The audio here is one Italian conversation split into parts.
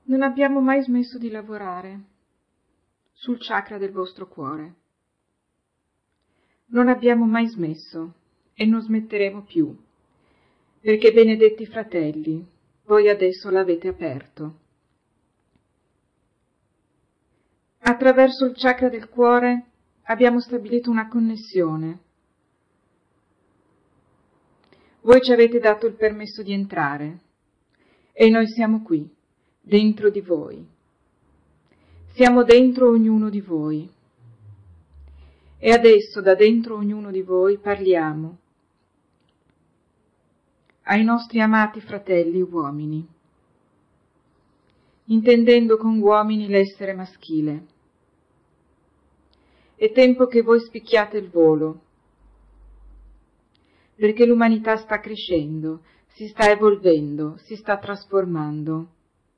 Non abbiamo mai smesso di lavorare sul chakra del vostro cuore. Non abbiamo mai smesso e non smetteremo più, perché, benedetti fratelli, voi adesso l'avete aperto. Attraverso il chakra del cuore abbiamo stabilito una connessione. Voi ci avete dato il permesso di entrare e noi siamo qui, dentro di voi. Siamo dentro ognuno di voi. E adesso da dentro ognuno di voi parliamo ai nostri amati fratelli uomini, intendendo con uomini l'essere maschile. È tempo che voi spicchiate il volo, perché l'umanità sta crescendo, si sta evolvendo, si sta trasformando.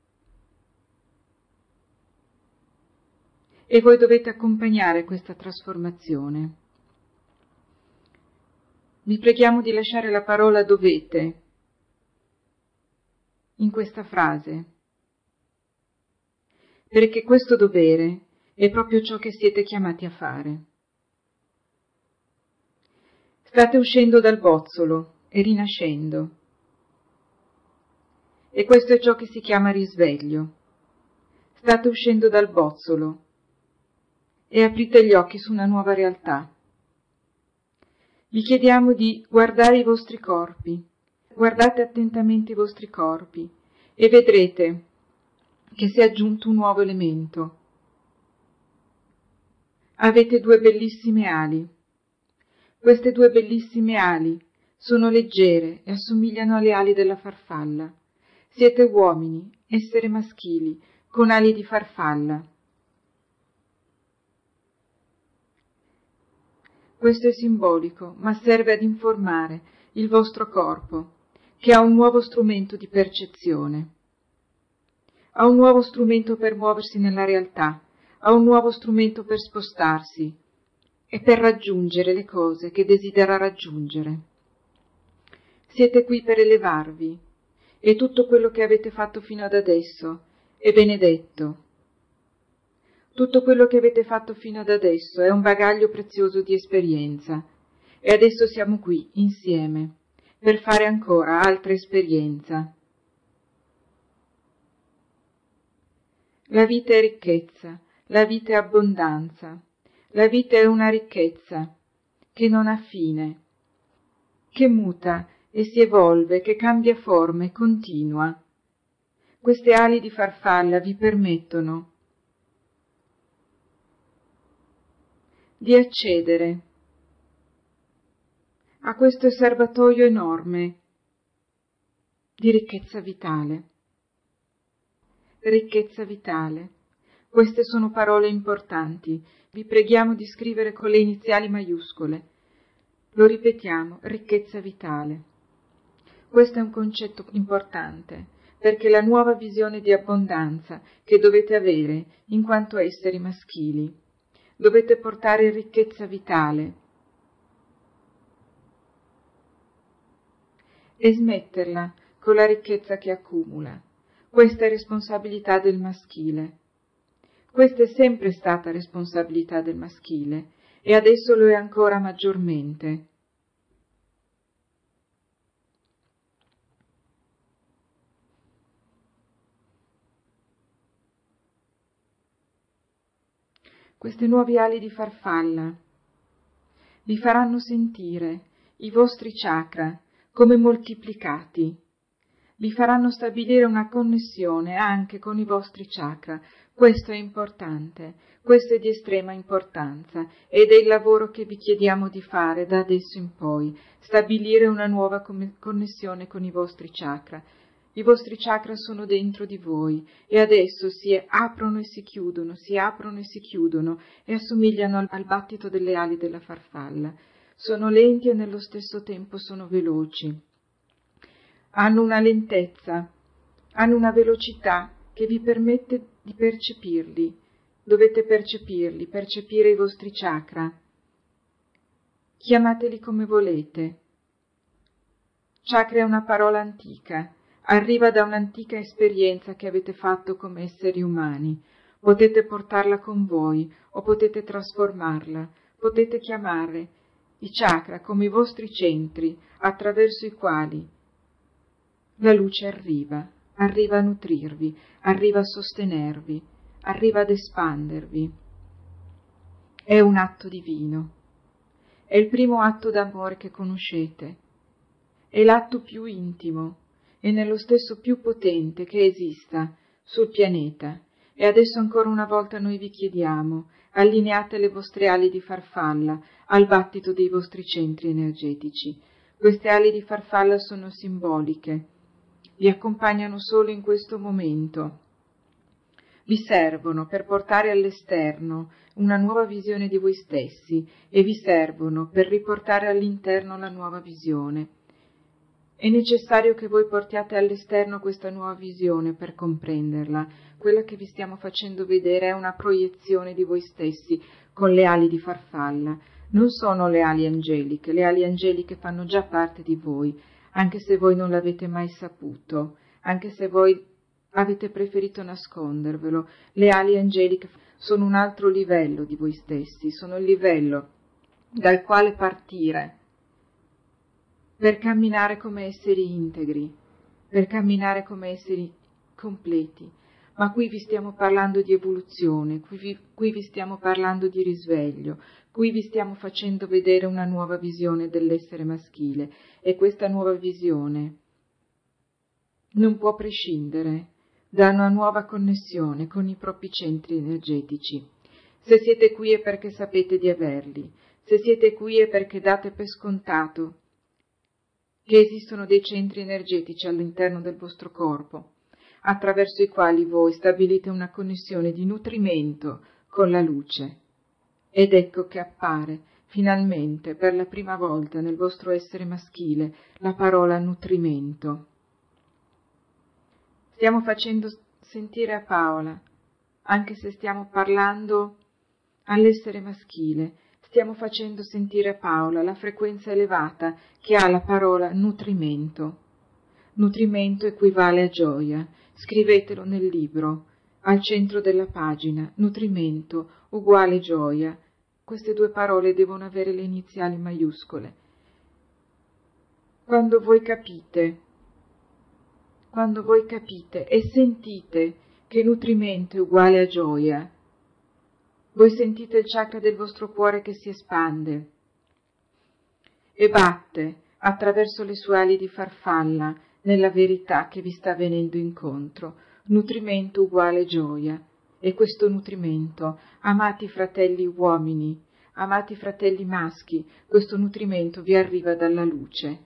E voi dovete accompagnare questa trasformazione. Vi preghiamo di lasciare la parola dovete in questa frase, perché questo dovere è proprio ciò che siete chiamati a fare. State uscendo dal bozzolo e rinascendo. E questo è ciò che si chiama risveglio. State uscendo dal bozzolo e aprite gli occhi su una nuova realtà. Vi chiediamo di guardare i vostri corpi. Guardate attentamente i vostri corpi e vedrete che si è aggiunto un nuovo elemento. Avete due bellissime ali. Queste due bellissime ali sono leggere e assomigliano alle ali della farfalla. Siete uomini, esseri maschili, con ali di farfalla. Questo è simbolico, ma serve ad informare il vostro corpo, che ha un nuovo strumento di percezione. Ha un nuovo strumento per muoversi nella realtà, ha un nuovo strumento per spostarsi e per raggiungere le cose che desidera raggiungere. Siete qui per elevarvi e tutto quello che avete fatto fino ad adesso è benedetto. Tutto quello che avete fatto fino ad adesso è un bagaglio prezioso di esperienza e adesso siamo qui insieme per fare ancora altra esperienza. La vita è ricchezza, la vita è abbondanza, la vita è una ricchezza che non ha fine, che muta e si evolve, che cambia forma e continua. Queste ali di farfalla vi permettono di accedere a questo serbatoio enorme di ricchezza vitale. Ricchezza vitale. Queste sono parole importanti. Vi preghiamo di scrivere con le iniziali maiuscole. Lo ripetiamo, ricchezza vitale. Questo è un concetto importante, perché la nuova visione di abbondanza che dovete avere in quanto esseri maschili. Dovete portare ricchezza vitale e smetterla con la ricchezza che accumula. Questa è responsabilità del maschile. Questa è sempre stata responsabilità del maschile e adesso lo è ancora maggiormente. Queste nuove ali di farfalla vi faranno sentire i vostri chakra come moltiplicati. Vi faranno stabilire una connessione anche con i vostri chakra. Questo è importante, questo è di estrema importanza ed è il lavoro che vi chiediamo di fare da adesso in poi, stabilire una nuova connessione con i vostri chakra. I vostri chakra sono dentro di voi e adesso si aprono e si chiudono, si aprono e si chiudono e assomigliano al battito delle ali della farfalla. Sono lenti e nello stesso tempo sono veloci. Hanno una lentezza, hanno una velocità che vi permette di percepirli. Dovete percepirli, percepire i vostri chakra. Chiamateli come volete. Chakra è una parola antica, arriva da un'antica esperienza che avete fatto come esseri umani. Potete portarla con voi o potete trasformarla, potete chiamare i chakra come i vostri centri attraverso i quali la luce arriva a nutrirvi, arriva a sostenervi, arriva ad espandervi. È un atto divino, è il primo atto d'amore che conoscete, è l'atto più intimo e nello stesso più potente che esista sul pianeta. E adesso ancora una volta noi vi chiediamo, allineate le vostre ali di farfalla al battito dei vostri centri energetici. Queste ali di farfalla sono simboliche, vi accompagnano solo in questo momento, vi servono per portare all'esterno una nuova visione di voi stessi e vi servono per riportare all'interno la nuova visione. È necessario che voi portiate all'esterno questa nuova visione per comprenderla. Quella che vi stiamo facendo vedere è una proiezione di voi stessi con le ali di farfalla. Non sono le ali angeliche fanno già parte di voi, anche se voi non l'avete mai saputo, anche se voi avete preferito nascondervelo. Le ali angeliche sono un altro livello di voi stessi, sono il livello dal quale partire per camminare come esseri integri, per camminare come esseri completi. Ma qui vi stiamo parlando di evoluzione, qui vi stiamo parlando di risveglio, qui vi stiamo facendo vedere una nuova visione dell'essere maschile, e questa nuova visione non può prescindere da una nuova connessione con i propri centri energetici. Se siete qui è perché sapete di averli, se siete qui è perché date per scontato che esistono dei centri energetici all'interno del vostro corpo, attraverso i quali voi stabilite una connessione di nutrimento con la luce. Ed ecco che appare, finalmente, per la prima volta nel vostro essere maschile, la parola nutrimento. Stiamo facendo sentire a Paola, anche se stiamo parlando all'essere maschile, stiamo facendo sentire a Paola la frequenza elevata che ha la parola nutrimento. Nutrimento equivale a gioia. Scrivetelo nel libro, al centro della pagina. Nutrimento uguale gioia. Queste due parole devono avere le iniziali maiuscole. Quando voi capite e sentite che nutrimento è uguale a gioia, voi sentite il chakra del vostro cuore che si espande e batte attraverso le sue ali di farfalla nella verità che vi sta venendo incontro. Nutrimento uguale gioia. E questo nutrimento, amati fratelli uomini, amati fratelli maschi, questo nutrimento vi arriva dalla luce.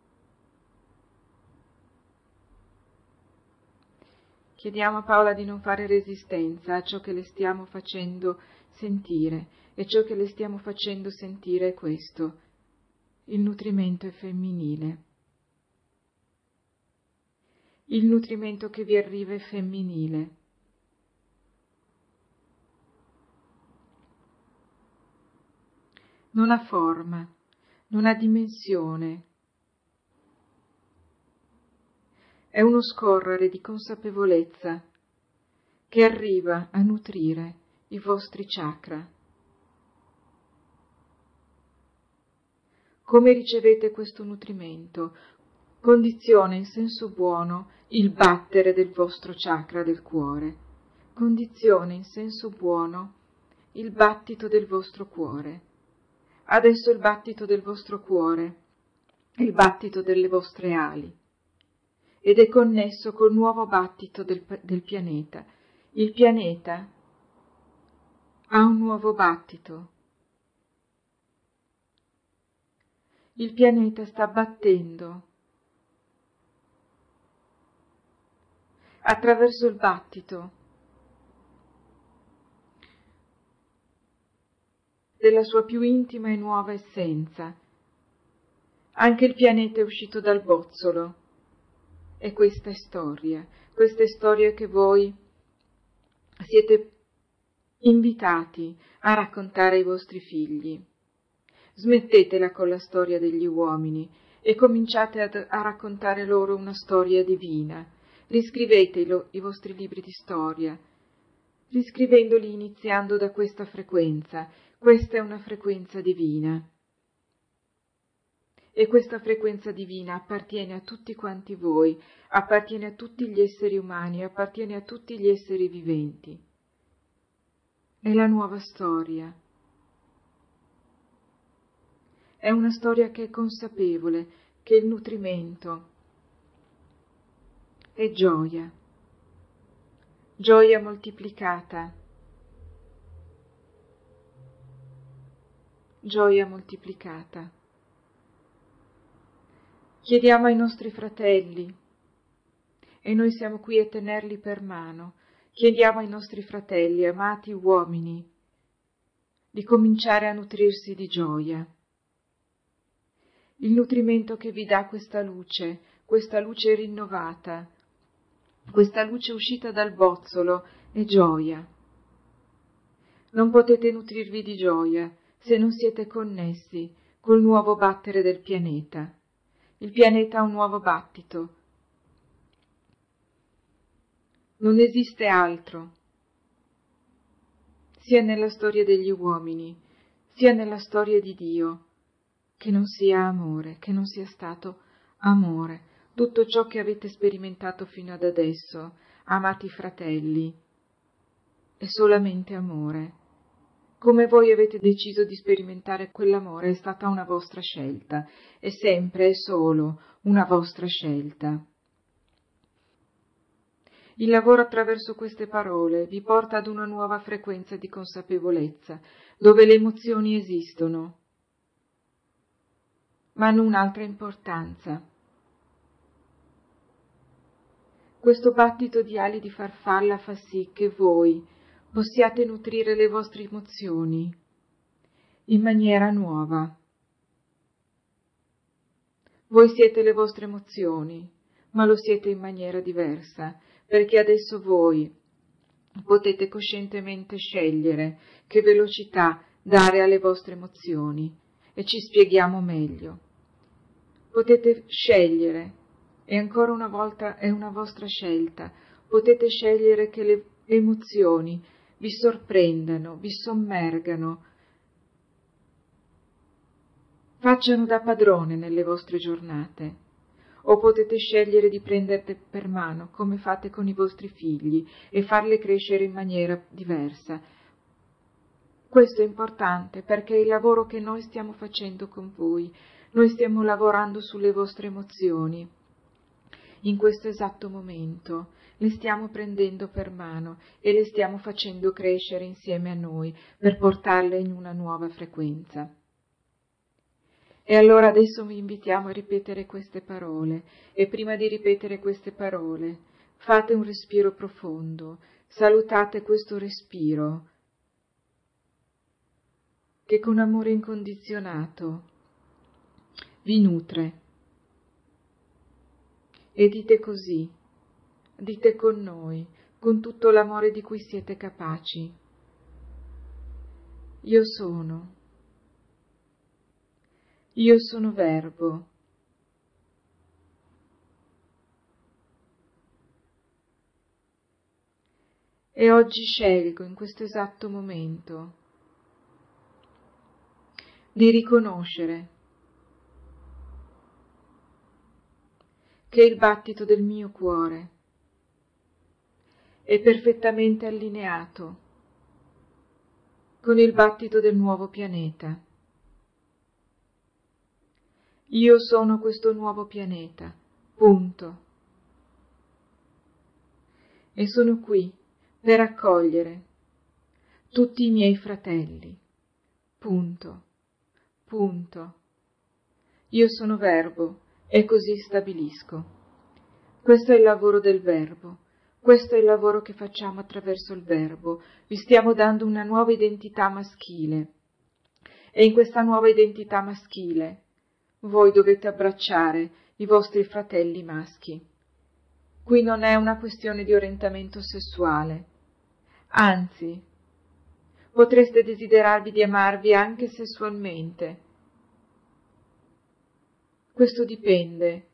Chiediamo a Paola di non fare resistenza a ciò che le stiamo facendo sentire, e ciò che le stiamo facendo sentire è questo: il nutrimento è femminile. Il nutrimento che vi arriva è femminile. Non ha forma, non ha dimensione. È uno scorrere di consapevolezza che arriva a nutrire i vostri chakra. Come ricevete questo nutrimento? Condiziona in senso buono il battere del vostro chakra del cuore. Condiziona in senso buono il battito del vostro cuore. Adesso il battito del vostro cuore è il battito delle vostre ali ed è connesso col nuovo battito del pianeta. Il pianeta ha un nuovo battito. Il pianeta sta battendo attraverso il battito della sua più intima e nuova essenza. Anche il pianeta è uscito dal bozzolo. E questa è storia che voi siete invitati a raccontare ai vostri figli. Smettetela con la storia degli uomini e cominciate a raccontare loro una storia divina. Riscrivete i vostri libri di storia, riscrivendoli iniziando da questa frequenza. Questa è una frequenza divina. E questa frequenza divina appartiene a tutti quanti voi, appartiene a tutti gli esseri umani, appartiene a tutti gli esseri viventi. È la nuova storia. È una storia che è consapevole, che il nutrimento è gioia, gioia moltiplicata, gioia moltiplicata. Chiediamo ai nostri fratelli, e noi siamo qui a tenerli per mano, chiediamo ai nostri fratelli, amati uomini, di cominciare a nutrirsi di gioia. Il nutrimento che vi dà questa luce rinnovata, questa luce uscita dal bozzolo, è gioia. Non potete nutrirvi di gioia se non siete connessi col nuovo battere del pianeta. Il pianeta ha un nuovo battito. Non esiste altro, sia nella storia degli uomini, sia nella storia di Dio, che non sia amore, che non sia stato amore. Tutto ciò che avete sperimentato fino ad adesso, amati fratelli, è solamente amore. Come voi avete deciso di sperimentare quell'amore è stata una vostra scelta, è sempre e solo una vostra scelta. Il lavoro attraverso queste parole vi porta ad una nuova frequenza di consapevolezza, dove le emozioni esistono, ma hanno un'altra importanza. Questo battito di ali di farfalla fa sì che voi possiate nutrire le vostre emozioni in maniera nuova. Voi siete le vostre emozioni, ma lo siete in maniera diversa, perché adesso voi potete coscientemente scegliere che velocità dare alle vostre emozioni, e ci spieghiamo meglio. Potete scegliere, e ancora una volta è una vostra scelta, potete scegliere che le emozioni vi sorprendano, vi sommergano, facciano da padrone nelle vostre giornate, o potete scegliere di prenderle per mano, come fate con i vostri figli, e farle crescere in maniera diversa. Questo è importante perché è il lavoro che noi stiamo facendo con voi. Noi stiamo lavorando sulle vostre emozioni. In questo esatto momento le stiamo prendendo per mano e le stiamo facendo crescere insieme a noi per portarle in una nuova frequenza. E allora adesso vi invitiamo a ripetere queste parole, e prima di ripetere queste parole fate un respiro profondo, salutate questo respiro che con amore incondizionato vi nutre, e dite così, dite con noi, con tutto l'amore di cui siete capaci: io sono Verbo. E oggi scelgo in questo esatto momento di riconoscere che il battito del mio cuore è perfettamente allineato con il battito del nuovo pianeta. Io sono questo nuovo pianeta, punto. E sono qui per accogliere tutti i miei fratelli, punto, punto. Io sono Verbo e così stabilisco. Questo è il lavoro del Verbo, questo è il lavoro che facciamo attraverso il Verbo. Vi stiamo dando una nuova identità maschile, e in questa nuova identità maschile voi dovete abbracciare i vostri fratelli maschi. Qui non è una questione di orientamento sessuale, anzi, potreste desiderarvi di amarvi anche sessualmente, Questo dipende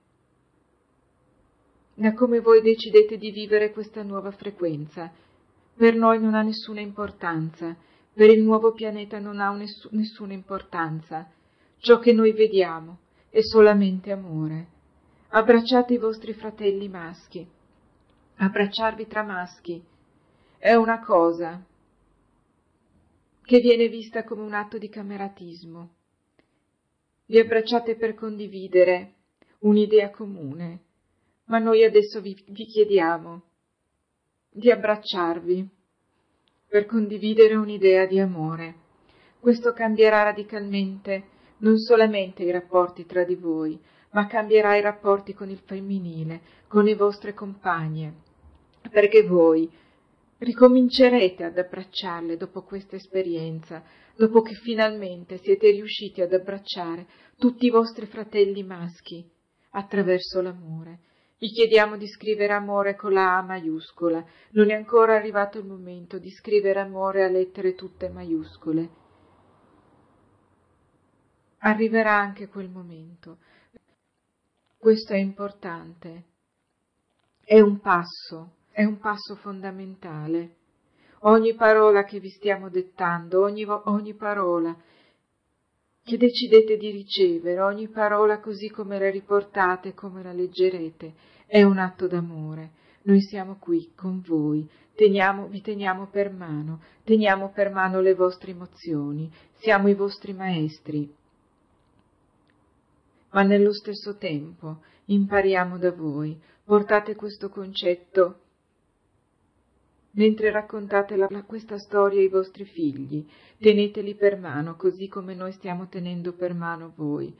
da come voi decidete di vivere questa nuova frequenza. Per noi non ha nessuna importanza, per il nuovo pianeta non ha nessuna importanza. Ciò che noi vediamo è solamente amore. Abbracciate i vostri fratelli maschi. Abbracciarvi tra maschi è una cosa che viene vista come un atto di cameratismo. Vi abbracciate per condividere un'idea comune, ma noi adesso vi chiediamo di abbracciarvi per condividere un'idea di amore. Questo cambierà radicalmente non solamente i rapporti tra di voi, ma cambierà i rapporti con il femminile, con le vostre compagne, perché voi ricomincerete ad abbracciarle dopo questa esperienza, dopo che finalmente siete riusciti ad abbracciare tutti i vostri fratelli maschi attraverso l'amore. Vi chiediamo di scrivere amore con la A maiuscola. Non è ancora arrivato il momento di scrivere amore a lettere tutte maiuscole. Arriverà anche quel momento. Questo è importante. È un passo fondamentale. Ogni parola che vi stiamo dettando, ogni parola che decidete di ricevere, ogni parola così come la riportate, come la leggerete, è un atto d'amore. Noi siamo qui con voi, vi teniamo per mano le vostre emozioni, siamo i vostri maestri. Ma nello stesso tempo impariamo da voi, portate questo concetto mentre raccontate questa storia ai vostri figli, teneteli per mano, così come noi stiamo tenendo per mano voi.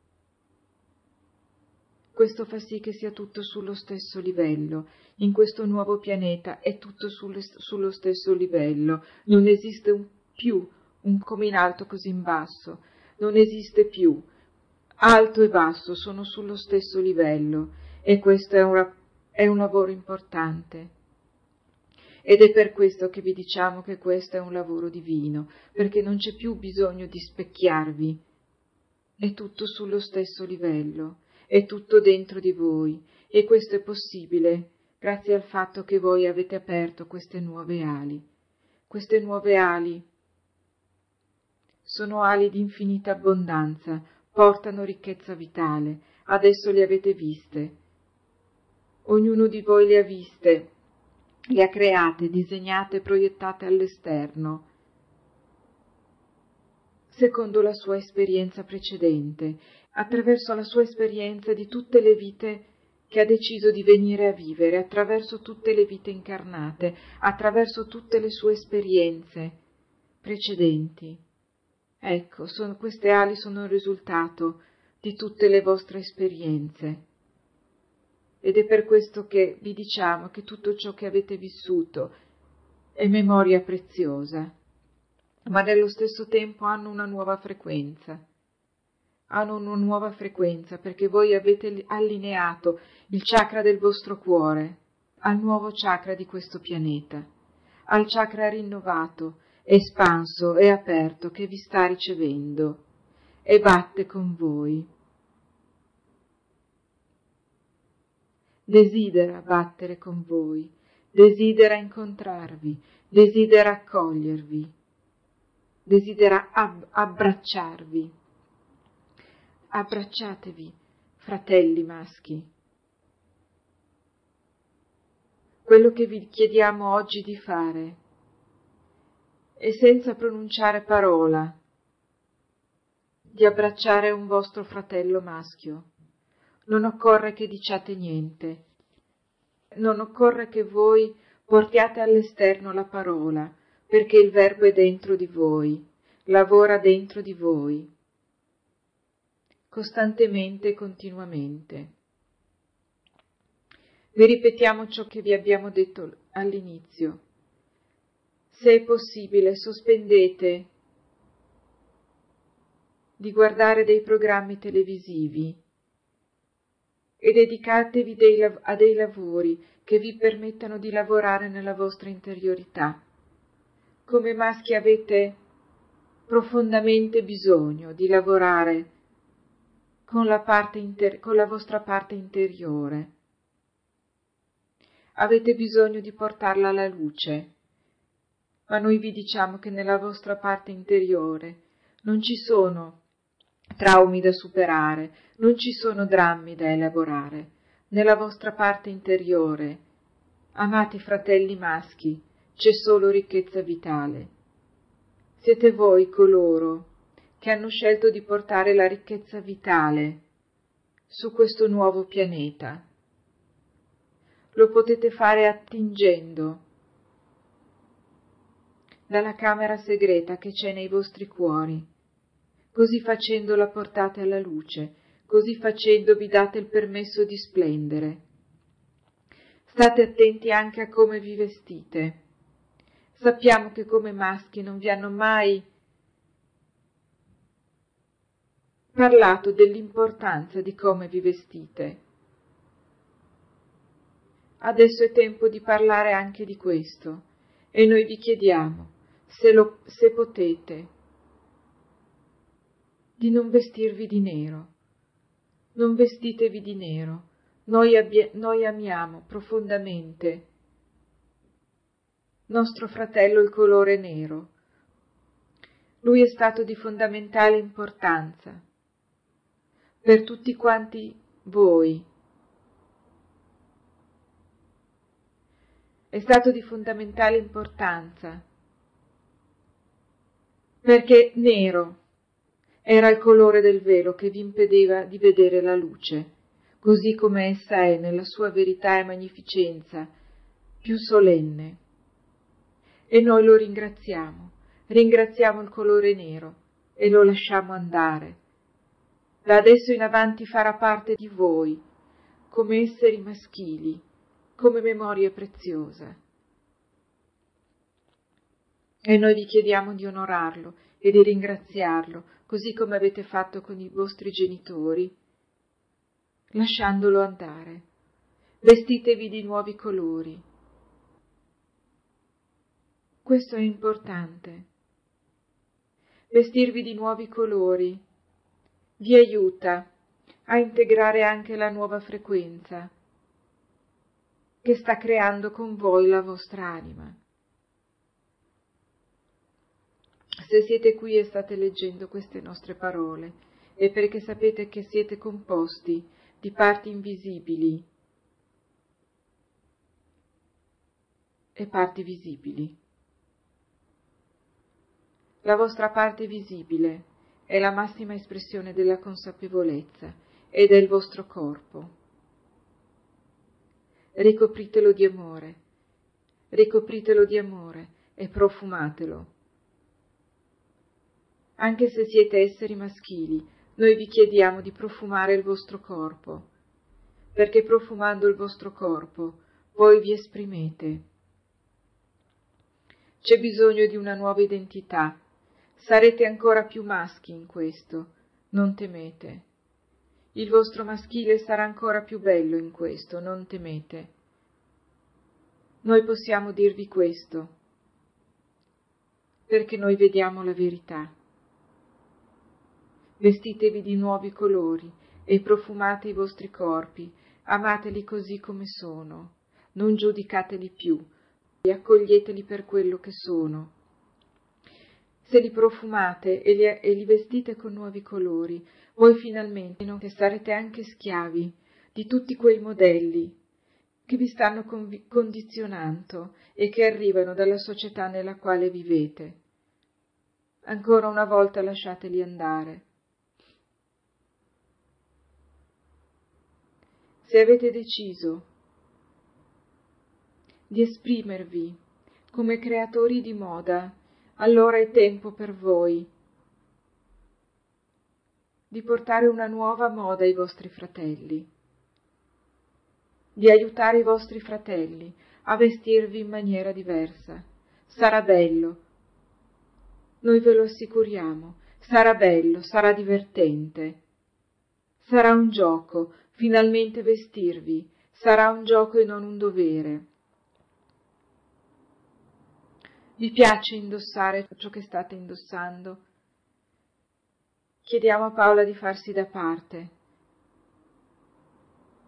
Questo fa sì che sia tutto sullo stesso livello. In questo nuovo pianeta è tutto sullo stesso livello. Non esiste più un come in alto così in basso. Non esiste più. Alto e basso sono sullo stesso livello. E questo è un lavoro importante. Ed è per questo che vi diciamo che questo è un lavoro divino, perché non c'è più bisogno di specchiarvi. È tutto sullo stesso livello, è tutto dentro di voi, e questo è possibile grazie al fatto che voi avete aperto queste nuove ali. Queste nuove ali sono ali di infinita abbondanza, portano ricchezza vitale, adesso le avete viste. Ognuno di voi le ha viste, le ha create, disegnate, proiettate all'esterno, secondo la sua esperienza precedente, attraverso la sua esperienza di tutte le vite che ha deciso di venire a vivere, attraverso tutte le vite incarnate, attraverso tutte le sue esperienze precedenti. Ecco, queste ali sono il risultato di tutte le vostre esperienze. Ed è per questo che vi diciamo che tutto ciò che avete vissuto è memoria preziosa, ma nello stesso tempo hanno una nuova frequenza. Hanno una nuova frequenza perché voi avete allineato il chakra del vostro cuore al nuovo chakra di questo pianeta, al chakra rinnovato, espanso e aperto che vi sta ricevendo e batte con voi. Desidera battere con voi, desidera incontrarvi, desidera accogliervi, desidera abbracciarvi. Abbracciatevi, fratelli maschi. Quello che vi chiediamo oggi di fare è, senza pronunciare parola, di abbracciare un vostro fratello maschio. Non occorre che diciate niente. Non occorre che voi portiate all'esterno la parola, perché il verbo è dentro di voi, lavora dentro di voi, costantemente e continuamente. Vi ripetiamo ciò che vi abbiamo detto all'inizio. Se è possibile, sospendete di guardare dei programmi televisivi e dedicatevi a dei lavori che vi permettano di lavorare nella vostra interiorità. Come maschi avete profondamente bisogno di lavorare con la vostra parte interiore. Avete bisogno di portarla alla luce, ma noi vi diciamo che nella vostra parte interiore non ci sono traumi da superare, non ci sono drammi da elaborare. Nella vostra parte interiore, amati fratelli maschi, c'è solo ricchezza vitale. Siete voi coloro che hanno scelto di portare la ricchezza vitale su questo nuovo pianeta. Lo potete fare attingendo dalla camera segreta che c'è nei vostri cuori. Così facendo la portate alla luce, così facendo vi date il permesso di splendere. State attenti anche a come vi vestite. Sappiamo che come maschi non vi hanno mai parlato dell'importanza di come vi vestite. Adesso è tempo di parlare anche di questo e noi vi chiediamo, se potete, di non vestirvi di nero. Non vestitevi di nero. Noi amiamo profondamente nostro fratello il colore nero. Lui è stato di fondamentale importanza per tutti quanti voi. È stato di fondamentale importanza perché nero era il colore del velo che vi impediva di vedere la luce, così come essa è nella sua verità e magnificenza più solenne. E noi lo ringraziamo il colore nero e lo lasciamo andare. Da adesso in avanti farà parte di voi, come esseri maschili, come memoria preziosa. E noi vi chiediamo di onorarlo e di ringraziarlo, così come avete fatto con i vostri genitori, lasciandolo andare. Vestitevi di nuovi colori. Questo è importante. Vestirvi di nuovi colori vi aiuta a integrare anche la nuova frequenza che sta creando con voi la vostra anima. Se siete qui e state leggendo queste nostre parole, è perché sapete che siete composti di parti invisibili e parti visibili. La vostra parte visibile è la massima espressione della consapevolezza ed è il vostro corpo. Ricopritelo di amore e profumatelo. Anche se siete esseri maschili, noi vi chiediamo di profumare il vostro corpo, perché profumando il vostro corpo voi vi esprimete. C'è bisogno di una nuova identità. Sarete ancora più maschi in questo, non temete. Il vostro maschile sarà ancora più bello in questo, non temete. Noi possiamo dirvi questo, perché noi vediamo la verità. Vestitevi di nuovi colori e profumate i vostri corpi, amateli così come sono, non giudicateli più, e accoglieteli per quello che sono. Se li profumate e li vestite con nuovi colori, voi finalmente sarete anche schiavi di tutti quei modelli che vi stanno condizionando e che arrivano dalla società nella quale vivete. Ancora una volta lasciateli andare. Se avete deciso di esprimervi come creatori di moda, allora è tempo per voi di portare una nuova moda ai vostri fratelli, di aiutare i vostri fratelli a vestirvi in maniera diversa. Sarà bello, noi ve lo assicuriamo, sarà bello, sarà divertente, sarà un gioco, finalmente vestirvi, sarà un gioco e non un dovere. Vi piace indossare ciò che state indossando? Chiediamo a Paola di farsi da parte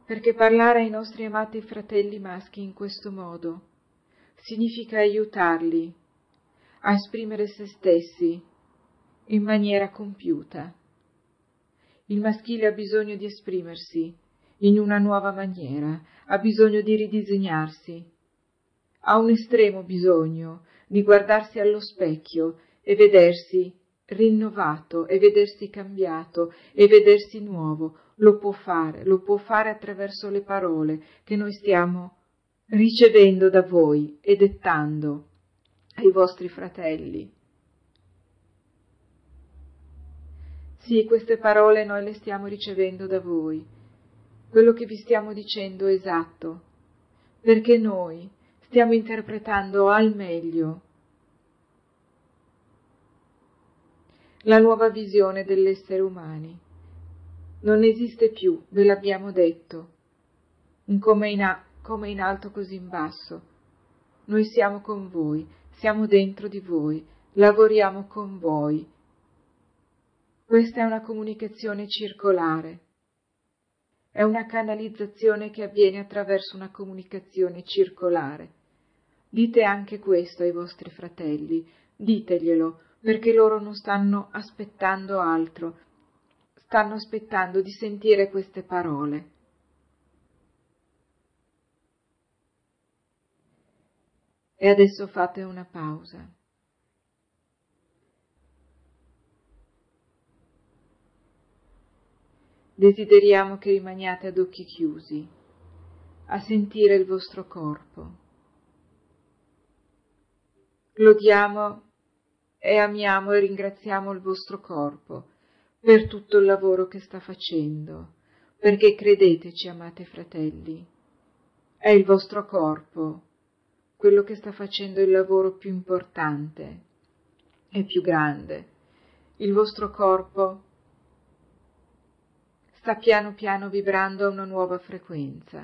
perché parlare ai nostri amati fratelli maschi in questo modo significa aiutarli a esprimere se stessi in maniera compiuta. Il maschile ha bisogno di esprimersi in una nuova maniera, ha bisogno di ridisegnarsi, ha un estremo bisogno di guardarsi allo specchio e vedersi rinnovato e vedersi cambiato e vedersi nuovo. Lo può fare attraverso le parole che noi stiamo ricevendo da voi e dettando ai vostri fratelli. Sì, queste parole noi le stiamo ricevendo da voi. Quello che vi stiamo dicendo è esatto, perché noi stiamo interpretando al meglio la nuova visione dell'essere umani. Non esiste più, ve l'abbiamo detto, come in alto così in basso. Noi siamo con voi, siamo dentro di voi, lavoriamo con voi. Questa è una comunicazione circolare, è una canalizzazione che avviene attraverso una comunicazione circolare. Dite anche questo ai vostri fratelli, diteglielo, perché loro non stanno aspettando altro, stanno aspettando di sentire queste parole. E adesso fate una pausa. Desideriamo che rimaniate ad occhi chiusi, a sentire il vostro corpo. Lodiamo e amiamo e ringraziamo il vostro corpo per tutto il lavoro che sta facendo, perché credeteci, amate fratelli, è il vostro corpo quello che sta facendo il lavoro più importante e più grande. Il vostro corpo sta piano piano vibrando a una nuova frequenza.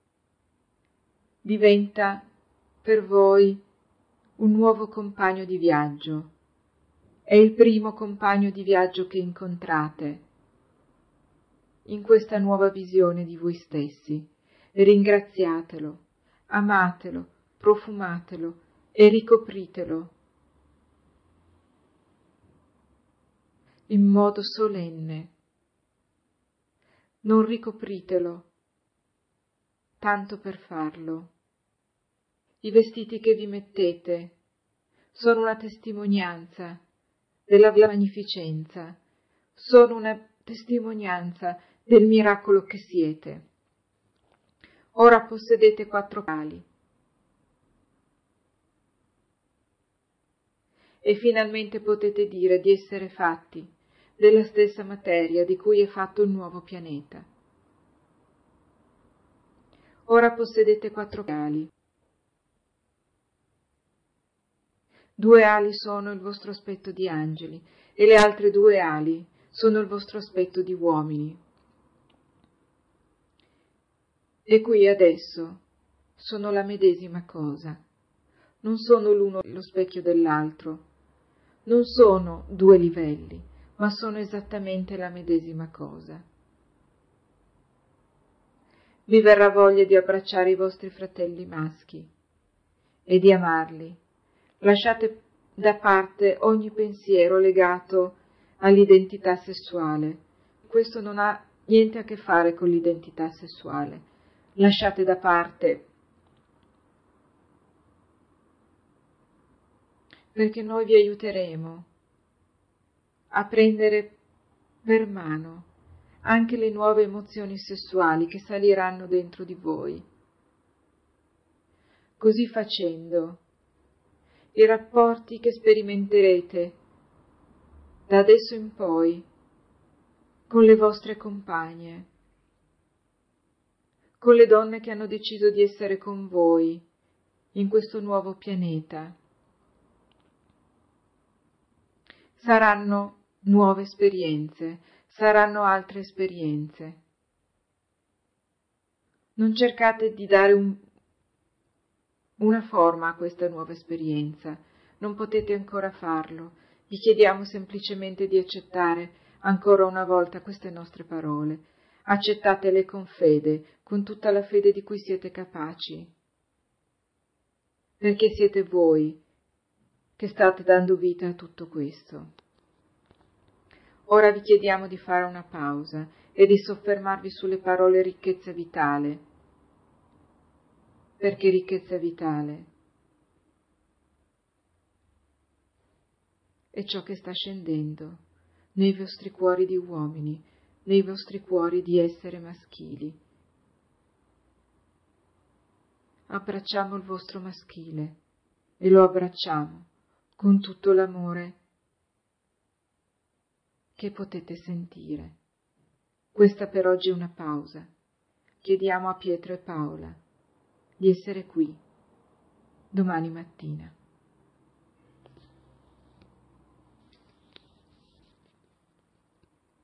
Diventa per voi un nuovo compagno di viaggio. È il primo compagno di viaggio che incontrate in questa nuova visione di voi stessi. Ringraziatelo, amatelo, profumatelo e ricopritelo in modo solenne. Non ricopritelo tanto per farlo. I vestiti che vi mettete sono una testimonianza della magnificenza, sono una testimonianza del miracolo che siete. Ora possedete 4 ali e finalmente potete dire di essere fatti della stessa materia di cui è fatto il nuovo pianeta. Ora possedete 4 ali. 2 ali sono il vostro aspetto di angeli e le altre 2 ali sono il vostro aspetto di uomini. E qui adesso sono la medesima cosa. Non sono l'uno lo specchio dell'altro, non sono 2 livelli, ma sono esattamente la medesima cosa. Vi verrà voglia di abbracciare i vostri fratelli maschi e di amarli. Lasciate da parte ogni pensiero legato all'identità sessuale. Questo non ha niente a che fare con l'identità sessuale. Lasciate da parte, perché noi vi aiuteremo a prendere per mano anche le nuove emozioni sessuali che saliranno dentro di voi. Così facendo, i rapporti che sperimenterete da adesso in poi con le vostre compagne, con le donne che hanno deciso di essere con voi in questo nuovo pianeta, saranno nuove esperienze, saranno altre esperienze. Non cercate di dare una forma a questa nuova esperienza, non potete ancora farlo. Vi chiediamo semplicemente di accettare ancora una volta queste nostre parole. Accettatele con fede, con tutta la fede di cui siete capaci, perché siete voi che state dando vita a tutto questo. Ora vi chiediamo di fare una pausa e di soffermarvi sulle parole ricchezza vitale. Perché ricchezza vitale è ciò che sta scendendo nei vostri cuori di uomini, nei vostri cuori di essere maschili. Abbracciamo il vostro maschile e lo abbracciamo con tutto l'amore che potete sentire. Questa per oggi è una pausa. Chiediamo a Pietro e Paola di essere qui domani mattina.